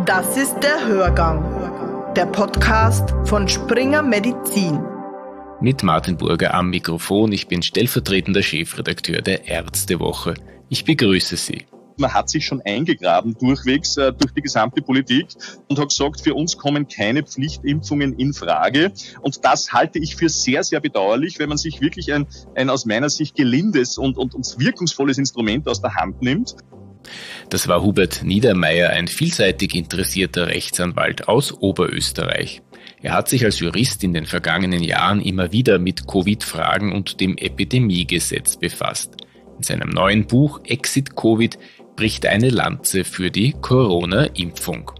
Das ist der Hörgang, der Podcast von Springer Medizin. Mit Martin Burger am Mikrofon. Ich bin stellvertretender Chefredakteur der Ärztewoche. Ich begrüße Sie. Man hat sich schon eingegraben durchwegs durch die gesamte Politik und hat gesagt, für uns kommen keine Pflichtimpfungen in Frage. Und das halte ich für sehr, sehr bedauerlich, wenn man sich wirklich ein aus meiner Sicht gelindes und wirkungsvolles Instrument aus der Hand nimmt. Das war Hubert Niedermeyer, ein vielseitig interessierter Rechtsanwalt aus Oberösterreich. Er hat sich als Jurist in den vergangenen Jahren immer wieder mit Covid-Fragen und dem Epidemiegesetz befasst. In seinem neuen Buch Exit Covid bricht eine Lanze für die Corona-Impfung.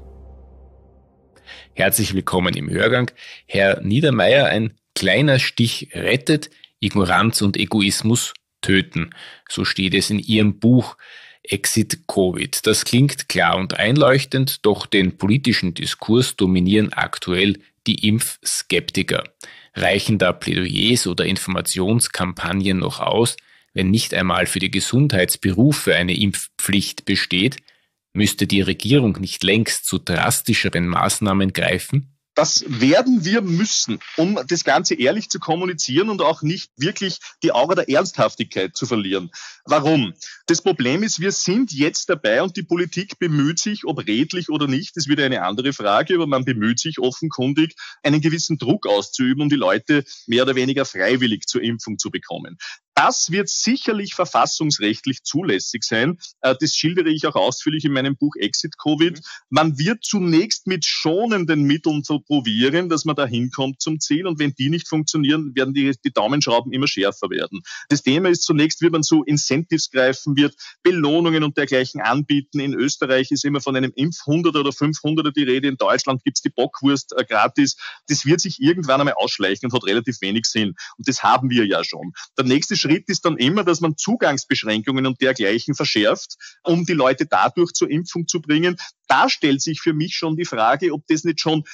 Herzlich willkommen im Hörgang. Herr Niedermeyer, ein kleiner Stich rettet, Ignoranz und Egoismus töten. So steht es in Ihrem Buch Exit Covid. Das klingt klar und einleuchtend, doch den politischen Diskurs dominieren aktuell die Impfskeptiker. Reichen da Plädoyers oder Informationskampagnen noch aus, wenn nicht einmal für die Gesundheitsberufe eine Impfpflicht besteht? Müsste die Regierung nicht längst zu drastischeren Maßnahmen greifen? Das werden wir müssen, um das Ganze ehrlich zu kommunizieren und auch nicht wirklich die Aura der Ernsthaftigkeit zu verlieren. Warum? Das Problem ist, wir sind jetzt dabei und die Politik bemüht sich, ob redlich oder nicht, ist wieder eine andere Frage, aber man bemüht sich offenkundig, einen gewissen Druck auszuüben, um die Leute mehr oder weniger freiwillig zur Impfung zu bekommen. Das wird sicherlich verfassungsrechtlich zulässig sein. Das schildere ich auch ausführlich in meinem Buch Exit Covid. Man wird zunächst mit schonenden Mitteln so probieren, dass man da hinkommt zum Ziel. Und wenn die nicht funktionieren, werden die Daumenschrauben immer schärfer werden. Das Thema ist zunächst, wird man so Incentives greifen, wird Belohnungen und dergleichen anbieten. In Österreich ist immer von einem Impf-100er oder 500er die Rede. In Deutschland gibt's die Bockwurst gratis. Das wird sich irgendwann einmal ausschleichen und hat relativ wenig Sinn. Und das haben wir ja schon. Der nächste Schritt ist dann immer, dass man Zugangsbeschränkungen und dergleichen verschärft, um die Leute dadurch zur Impfung zu bringen. Da stellt sich für mich schon die Frage, ob das nicht schon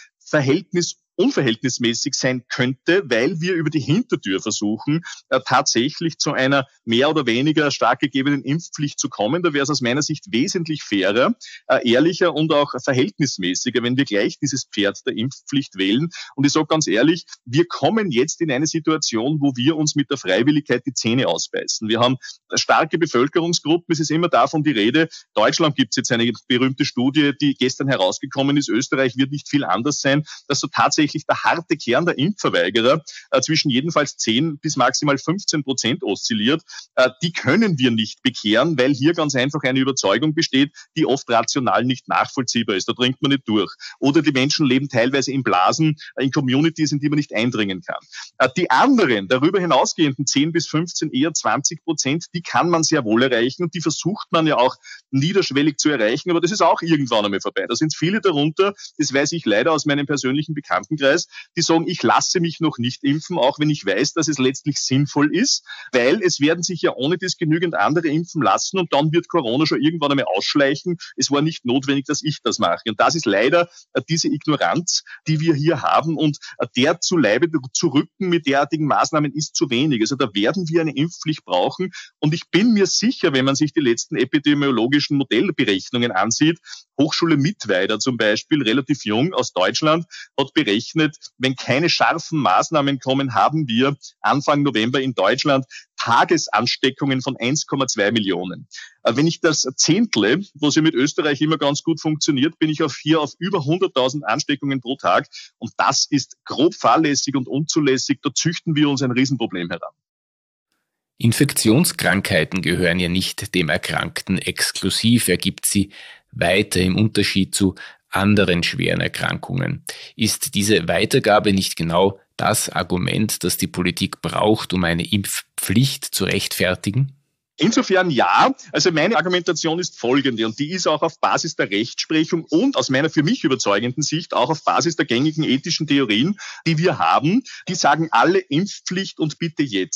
unverhältnismäßig sein könnte, weil wir über die Hintertür versuchen, tatsächlich zu einer mehr oder weniger stark gegebenen Impfpflicht zu kommen. Da wäre es aus meiner Sicht wesentlich fairer, ehrlicher und auch verhältnismäßiger, wenn wir gleich dieses Pferd der Impfpflicht wählen. Und ich sage ganz ehrlich, wir kommen jetzt in eine Situation, wo wir uns mit der Freiwilligkeit die Zähne ausbeißen. Wir haben starke Bevölkerungsgruppen, es ist immer davon die Rede. Deutschland gibt es jetzt eine berühmte Studie, die gestern herausgekommen ist. Österreich wird nicht viel anders sein, dass so tatsächlich der harte Kern der Impfverweigerer zwischen jedenfalls 10 bis maximal 15% oszilliert. Die können wir nicht bekehren, weil hier ganz einfach eine Überzeugung besteht, die oft rational nicht nachvollziehbar ist. Da dringt man nicht durch. Oder die Menschen leben teilweise in Blasen, in Communities, in die man nicht eindringen kann. Die anderen, darüber hinausgehenden 10 bis 15, eher 20%, die kann man sehr wohl erreichen und die versucht man ja auch niederschwellig zu erreichen, aber das ist auch irgendwann einmal vorbei. Da sind viele darunter, das weiß ich leider aus meinem persönlichen Bekanntenkreis, die sagen, ich lasse mich noch nicht impfen, auch wenn ich weiß, dass es letztlich sinnvoll ist, weil es werden sich ja ohne das genügend andere impfen lassen und dann wird Corona schon irgendwann einmal ausschleichen. Es war nicht notwendig, dass ich das mache. Und das ist leider diese Ignoranz, die wir hier haben und der zu Leibe zu rücken mit derartigen Maßnahmen ist zu wenig. Also da werden wir eine Impfpflicht brauchen und ich bin mir sicher, wenn man sich die letzten epidemiologischen Modellberechnungen ansieht, Hochschule Mittweida zum Beispiel, relativ jung aus Deutschland, hat berechnet, wenn keine scharfen Maßnahmen kommen, haben wir Anfang November in Deutschland Tagesansteckungen von 1,2 Millionen. Wenn ich das zehntle, was ja mit Österreich immer ganz gut funktioniert, bin ich hier auf über 100.000 Ansteckungen pro Tag. Und das ist grob fahrlässig und unzulässig. Da züchten wir uns ein Riesenproblem heran. Infektionskrankheiten gehören ja nicht dem Erkrankten exklusiv. Er gibt sie weiter im Unterschied zu anderen schweren Erkrankungen. Ist diese Weitergabe nicht genau das Argument, das die Politik braucht, um eine Impfpflicht zu rechtfertigen? Insofern ja. Also meine Argumentation ist folgende und die ist auch auf Basis der Rechtsprechung und aus meiner für mich überzeugenden Sicht auch auf Basis der gängigen ethischen Theorien, die wir haben. Die sagen alle Impfpflicht und bitte jetzt.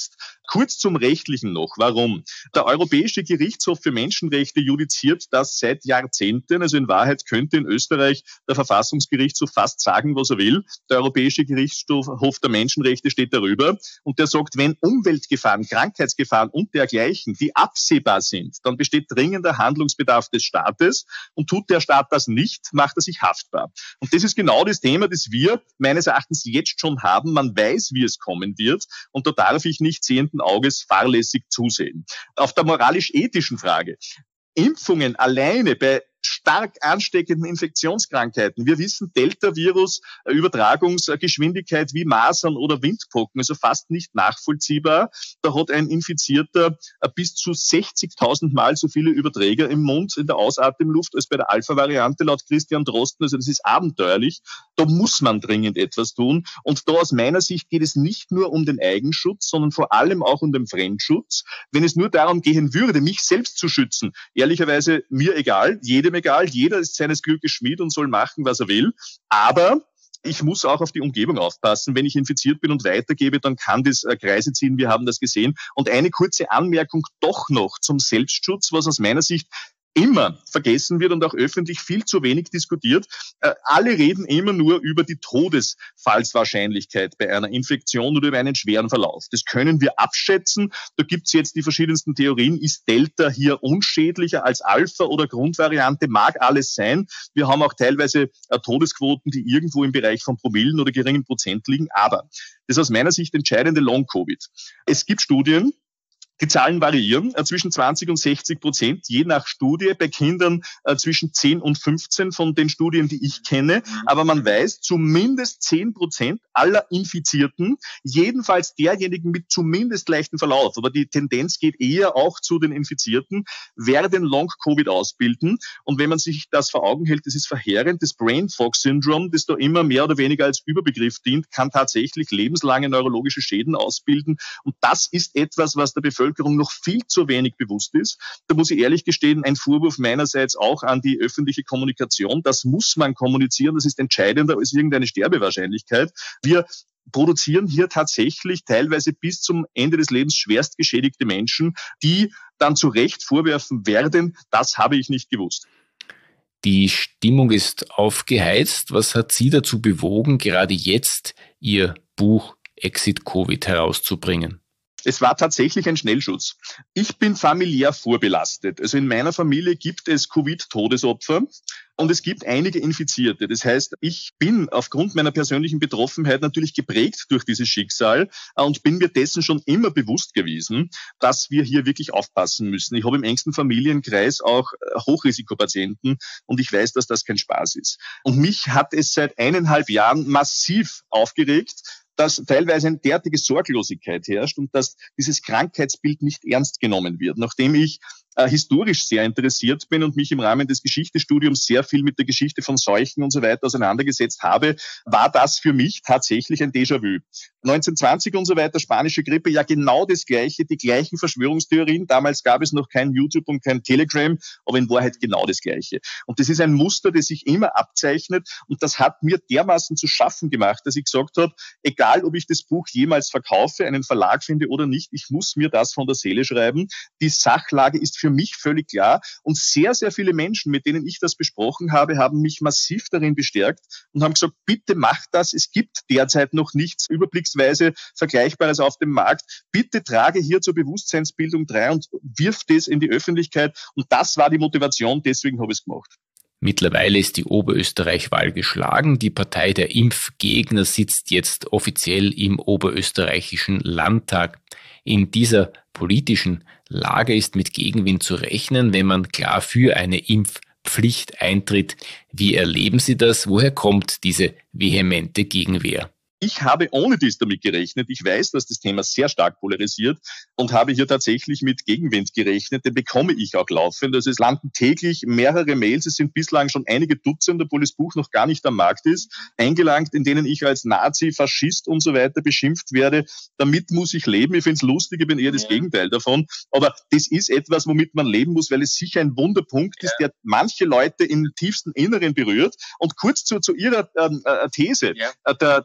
Kurz zum Rechtlichen noch. Warum? Der Europäische Gerichtshof für Menschenrechte judiziert das seit Jahrzehnten. Also in Wahrheit könnte in Österreich der Verfassungsgerichtshof fast sagen, was er will. Der Europäische Gerichtshof der Menschenrechte steht darüber und der sagt, wenn Umweltgefahren, Krankheitsgefahren und dergleichen, die absehbar sind, dann besteht dringender Handlungsbedarf des Staates und tut der Staat das nicht, macht er sich haftbar. Und das ist genau das Thema, das wir meines Erachtens jetzt schon haben. Man weiß, wie es kommen wird und da darf ich nicht sehenden Auges fahrlässig zusehen. Auf der moralisch-ethischen Frage. Impfungen alleine bei stark ansteckenden Infektionskrankheiten. Wir wissen, Delta-Virus, Übertragungsgeschwindigkeit wie Masern oder Windpocken, also fast nicht nachvollziehbar. Da hat ein Infizierter bis zu 60.000 Mal so viele Überträger im Mund, in der Ausatemluft, als bei der Alpha-Variante laut Christian Drosten. Also das ist abenteuerlich. Da muss man dringend etwas tun. Und da aus meiner Sicht geht es nicht nur um den Eigenschutz, sondern vor allem auch um den Fremdschutz. Wenn es nur darum gehen würde, mich selbst zu schützen, ehrlicherweise mir egal, jedem egal, jeder ist seines Glückes Schmied und soll machen, was er will. Aber ich muss auch auf die Umgebung aufpassen. Wenn ich infiziert bin und weitergebe, dann kann das Kreise ziehen. Wir haben das gesehen. Und eine kurze Anmerkung doch noch zum Selbstschutz, was aus meiner Sicht immer vergessen wird und auch öffentlich viel zu wenig diskutiert. Alle reden immer nur über die Todesfallswahrscheinlichkeit bei einer Infektion oder über einen schweren Verlauf. Das können wir abschätzen. Da gibt es jetzt die verschiedensten Theorien. Ist Delta hier unschädlicher als Alpha oder Grundvariante? Mag alles sein. Wir haben auch teilweise Todesquoten, die irgendwo im Bereich von Promillen oder geringen Prozent liegen. Aber das aus meiner Sicht entscheidende Long-Covid. Es gibt Studien, die Zahlen variieren zwischen 20 und 60%, je nach Studie, bei Kindern zwischen 10 und 15 von den Studien, die ich kenne. Aber man weiß, zumindest 10% aller Infizierten, jedenfalls derjenigen mit zumindest leichten Verlauf, aber die Tendenz geht eher auch zu den Infizierten, werden Long-Covid ausbilden. Und wenn man sich das vor Augen hält, das ist verheerend. Das Brain-Fog-Syndrom, das da immer mehr oder weniger als Überbegriff dient, kann tatsächlich lebenslange neurologische Schäden ausbilden. Und das ist etwas, was der Bevölkerung noch viel zu wenig bewusst ist. Da muss ich ehrlich gestehen, ein Vorwurf meinerseits auch an die öffentliche Kommunikation. Das muss man kommunizieren, das ist entscheidender als irgendeine Sterbewahrscheinlichkeit. Wir produzieren hier tatsächlich teilweise bis zum Ende des Lebens schwerst geschädigte Menschen, die dann zu Recht vorwerfen werden, das habe ich nicht gewusst. Die Stimmung ist aufgeheizt. Was hat Sie dazu bewogen, gerade jetzt Ihr Buch Exit Covid herauszubringen? Es war tatsächlich ein Schnellschuss. Ich bin familiär vorbelastet. Also in meiner Familie gibt es Covid-Todesopfer und es gibt einige Infizierte. Das heißt, ich bin aufgrund meiner persönlichen Betroffenheit natürlich geprägt durch dieses Schicksal und bin mir dessen schon immer bewusst gewesen, dass wir hier wirklich aufpassen müssen. Ich habe im engsten Familienkreis auch Hochrisikopatienten und ich weiß, dass das kein Spaß ist. Und mich hat es seit 1,5 Jahren massiv aufgeregt, dass teilweise eine derartige Sorglosigkeit herrscht und dass dieses Krankheitsbild nicht ernst genommen wird. Nachdem ich historisch sehr interessiert bin und mich im Rahmen des Geschichtsstudiums sehr viel mit der Geschichte von Seuchen und so weiter auseinandergesetzt habe, war das für mich tatsächlich ein Déjà-vu. 1920 und so weiter, spanische Grippe, ja genau das Gleiche, die gleichen Verschwörungstheorien. Damals gab es noch kein YouTube und kein Telegram, aber in Wahrheit genau das Gleiche. Und das ist ein Muster, das sich immer abzeichnet und das hat mir dermaßen zu schaffen gemacht, dass ich gesagt habe, egal ob ich das Buch jemals verkaufe, einen Verlag finde oder nicht, ich muss mir das von der Seele schreiben. Die Sachlage ist für mich völlig klar und sehr, sehr viele Menschen, mit denen ich das besprochen habe, haben mich massiv darin bestärkt und haben gesagt, bitte mach das, es gibt derzeit noch nichts überblicksweise Vergleichbares auf dem Markt, bitte trage hier zur Bewusstseinsbildung bei und wirf das in die Öffentlichkeit und das war die Motivation, deswegen habe ich es gemacht. Mittlerweile ist die Oberösterreich-Wahl geschlagen. Die Partei der Impfgegner sitzt jetzt offiziell im Oberösterreichischen Landtag. In dieser politischen Lage ist mit Gegenwind zu rechnen, wenn man klar für eine Impfpflicht eintritt. Wie erleben Sie das? Woher kommt diese vehemente Gegenwehr? Ich habe ohne dies damit gerechnet. Ich weiß, dass das Thema sehr stark polarisiert und habe hier tatsächlich mit Gegenwind gerechnet. Den bekomme ich auch laufend. Also es landen täglich mehrere Mails. Es sind bislang schon einige Dutzend, obwohl das Buch noch gar nicht am Markt ist, eingelangt, in denen ich als Nazi, Faschist und so weiter beschimpft werde. Damit muss ich leben. Ich finde es lustig, ich bin eher das Gegenteil davon. Aber das ist etwas, womit man leben muss, weil es sicher ein Wunderpunkt ist, der manche Leute im tiefsten Inneren berührt. Und kurz zu Ihrer These, der Begründung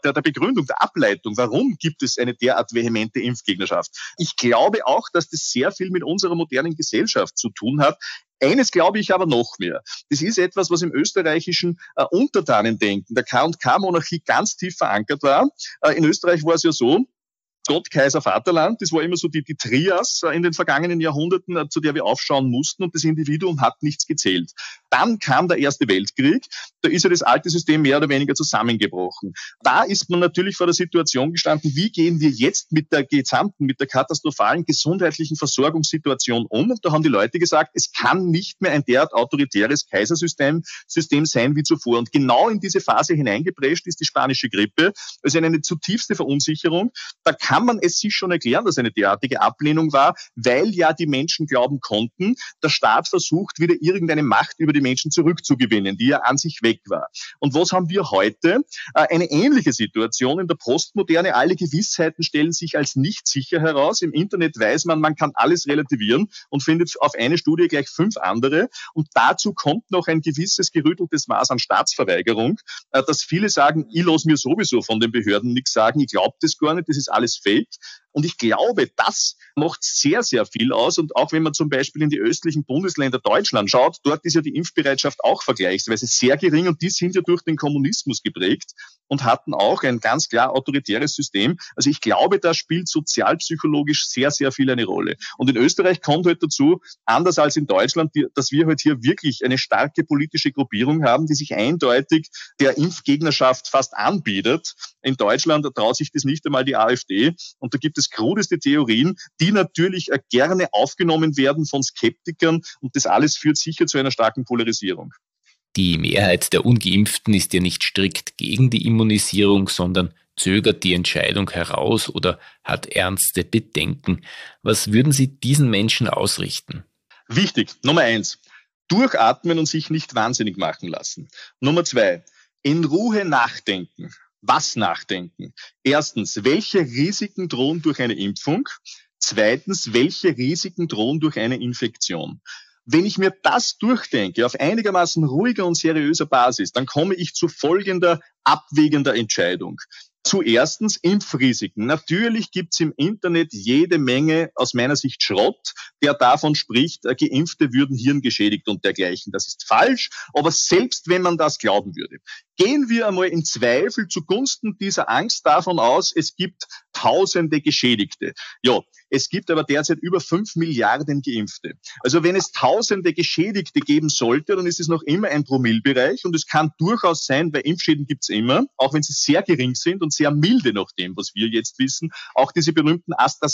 Begründung, der Ableitung, warum gibt es eine derart vehemente Impfgegnerschaft. Ich glaube auch, dass das sehr viel mit unserer modernen Gesellschaft zu tun hat. Eines glaube ich aber noch mehr. Das ist etwas, was im österreichischen Untertanendenken der K&K-Monarchie ganz tief verankert war. In Österreich war es ja so, Gott, Kaiser, Vaterland, das war immer so die Trias in den vergangenen Jahrhunderten, zu der wir aufschauen mussten, und das Individuum hat nichts gezählt. Dann kam der Erste Weltkrieg, da ist ja das alte System mehr oder weniger zusammengebrochen. Da ist man natürlich vor der Situation gestanden, wie gehen wir jetzt mit der katastrophalen gesundheitlichen Versorgungssituation um? Und da haben die Leute gesagt, es kann nicht mehr ein derart autoritäres Kaisersystem sein wie zuvor. Und genau in diese Phase hineingeprescht ist die spanische Grippe, also eine zutiefste Verunsicherung. Da kann man es sich schon erklären, dass eine derartige Ablehnung war, weil ja die Menschen glauben konnten, der Staat versucht, wieder irgendeine Macht über die Menschen zurückzugewinnen, die ja an sich weg war. Und was haben wir heute? Eine ähnliche Situation in der Postmoderne. Alle Gewissheiten stellen sich als nicht sicher heraus. Im Internet weiß man, man kann alles relativieren und findet auf eine Studie gleich 5 andere. Und dazu kommt noch ein gewisses gerütteltes Maß an Staatsverweigerung, dass viele sagen, ich lasse mir sowieso von den Behörden nichts sagen, ich glaube das gar nicht, das ist alles fake. Und ich glaube, das macht sehr, sehr viel aus. Und auch wenn man zum Beispiel in die östlichen Bundesländer Deutschland schaut, dort ist ja die Impfbereitschaft auch vergleichsweise sehr gering, und die sind ja durch den Kommunismus geprägt und hatten auch ein ganz klar autoritäres System. Also ich glaube, da spielt sozialpsychologisch sehr, sehr viel eine Rolle. Und in Österreich kommt halt dazu, anders als in Deutschland, dass wir halt hier wirklich eine starke politische Gruppierung haben, die sich eindeutig der Impfgegnerschaft fast anbietet. In Deutschland traut sich das nicht einmal die AfD. Und da gibt es krudeste Theorien, die natürlich gerne aufgenommen werden von Skeptikern. Und das alles führt sicher zu einer starken Polarisierung. Die Mehrheit der Ungeimpften ist ja nicht strikt gegen die Immunisierung, sondern zögert die Entscheidung heraus oder hat ernste Bedenken. Was würden Sie diesen Menschen ausrichten? Wichtig, Nummer 1, durchatmen und sich nicht wahnsinnig machen lassen. Nummer 2, in Ruhe nachdenken. Was nachdenken? Erstens, welche Risiken drohen durch eine Impfung? Zweitens, welche Risiken drohen durch eine Infektion? Wenn ich mir das durchdenke, auf einigermaßen ruhiger und seriöser Basis, dann komme ich zu folgender abwägender Entscheidung. Zuerstens Impfrisiken. Natürlich gibt's im Internet jede Menge, aus meiner Sicht, Schrott, der davon spricht, Geimpfte würden hirngeschädigt und dergleichen. Das ist falsch, aber selbst wenn man das glauben würde, gehen wir einmal in Zweifel zugunsten dieser Angst davon aus, es gibt Tausende Geschädigte. Ja, es gibt aber derzeit über 5 Milliarden Geimpfte. Also wenn es Tausende Geschädigte geben sollte, dann ist es noch immer ein Promillbereich, und es kann durchaus sein, weil Impfschäden gibt's immer, auch wenn sie sehr gering sind und sehr milde nach dem, was wir jetzt wissen. Auch diese berühmten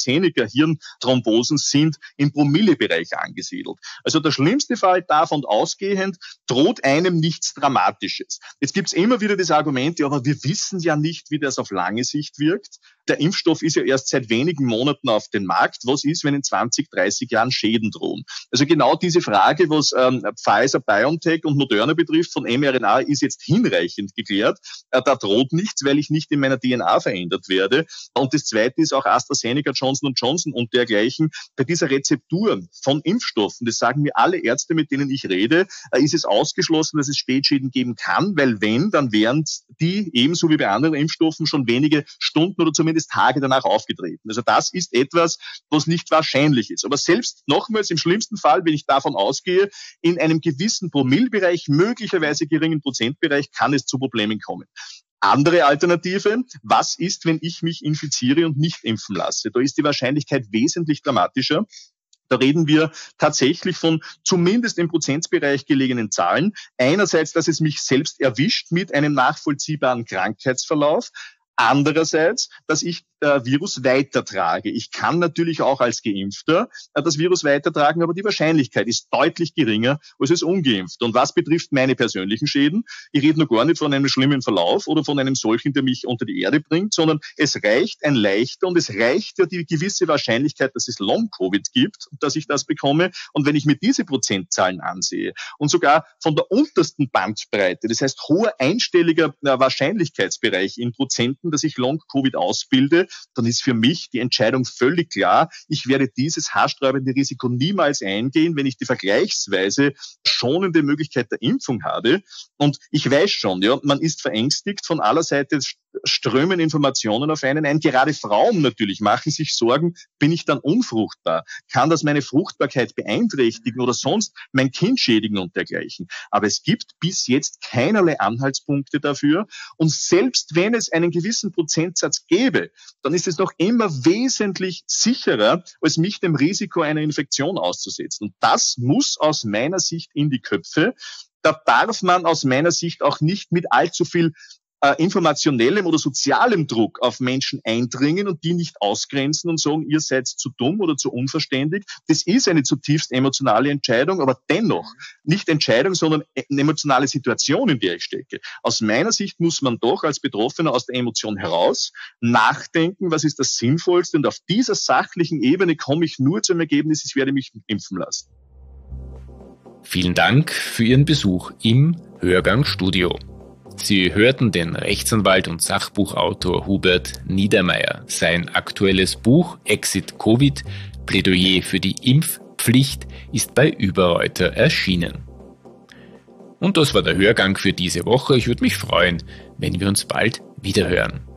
AstraZeneca-Hirnthrombosen sind im Promillebereich angesiedelt. Also der schlimmste Fall, davon ausgehend, droht einem nichts Dramatisches. Jetzt gibt's immer wieder das Argument, ja, aber wir wissen ja nicht, wie das auf lange Sicht wirkt. Der Impfstoff ist ja erst seit wenigen Monaten auf den Markt. Was ist, wenn in 20, 30 Jahren Schäden drohen? Also genau diese Frage, was Pfizer, BioNTech und Moderna betrifft, von mRNA, ist jetzt hinreichend geklärt. Da droht nichts, weil ich nicht in meiner DNA verändert werde. Und das Zweite ist auch AstraZeneca, Johnson & Johnson und dergleichen. Bei dieser Rezeptur von Impfstoffen, das sagen mir alle Ärzte, mit denen ich rede, ist es ausgeschlossen, dass es Spätschäden geben kann, weil wenn, dann wären die ebenso wie bei anderen Impfstoffen schon wenige Stunden oder zumindest Tage danach aufgetreten. Also das ist etwas, was nicht wahrscheinlich ist. Aber selbst nochmals im schlimmsten Fall, wenn ich davon ausgehe, in einem gewissen Promillbereich, möglicherweise geringen Prozentbereich, kann es zu Problemen kommen. Andere Alternative, was ist, wenn ich mich infiziere und nicht impfen lasse? Da ist die Wahrscheinlichkeit wesentlich dramatischer. Da reden wir tatsächlich von zumindest im Prozentsbereich gelegenen Zahlen. Einerseits, dass es mich selbst erwischt mit einem nachvollziehbaren Krankheitsverlauf. Andererseits, dass ich Virus weitertrage. Ich kann natürlich auch als Geimpfter das Virus weitertragen, aber die Wahrscheinlichkeit ist deutlich geringer als ungeimpft. Und was betrifft meine persönlichen Schäden, ich rede noch gar nicht von einem schlimmen Verlauf oder von einem solchen, der mich unter die Erde bringt, sondern es reicht ein leichter, und es reicht ja die gewisse Wahrscheinlichkeit, dass es Long-Covid gibt, dass ich das bekomme. Und wenn ich mir diese Prozentzahlen ansehe und sogar von der untersten Bandbreite, das heißt hoher einstelliger Wahrscheinlichkeitsbereich in Prozenten, dass ich Long-Covid ausbilde, dann ist für mich die Entscheidung völlig klar. Ich werde dieses haarsträubende Risiko niemals eingehen, wenn ich die vergleichsweise schonende Möglichkeit der Impfung habe. Und ich weiß schon, ja, man ist verängstigt von aller Seite. strömen Informationen auf einen ein. Gerade Frauen natürlich machen sich Sorgen, bin ich dann unfruchtbar? Kann das meine Fruchtbarkeit beeinträchtigen oder sonst mein Kind schädigen und dergleichen? Aber es gibt bis jetzt keinerlei Anhaltspunkte dafür. Und selbst wenn es einen gewissen Prozentsatz gäbe, dann ist es noch immer wesentlich sicherer, als mich dem Risiko einer Infektion auszusetzen. Und das muss aus meiner Sicht in die Köpfe. Da darf man aus meiner Sicht auch nicht mit allzu viel informationellem oder sozialem Druck auf Menschen eindringen und die nicht ausgrenzen und sagen, ihr seid zu dumm oder zu unverständig. Das ist eine zutiefst emotionale Entscheidung, aber dennoch nicht Entscheidung, sondern eine emotionale Situation, in der ich stecke. Aus meiner Sicht muss man doch als Betroffener aus der Emotion heraus nachdenken, was ist das Sinnvollste, und auf dieser sachlichen Ebene komme ich nur zum Ergebnis, ich werde mich impfen lassen. Vielen Dank für Ihren Besuch im Hörgang-Studio. Sie hörten den Rechtsanwalt und Sachbuchautor Hubert Niedermeyer. Sein aktuelles Buch Exit Covid, Plädoyer für die Impfpflicht, ist bei Überreuter erschienen. Und das war der Hörgang für diese Woche. Ich würde mich freuen, wenn wir uns bald wiederhören.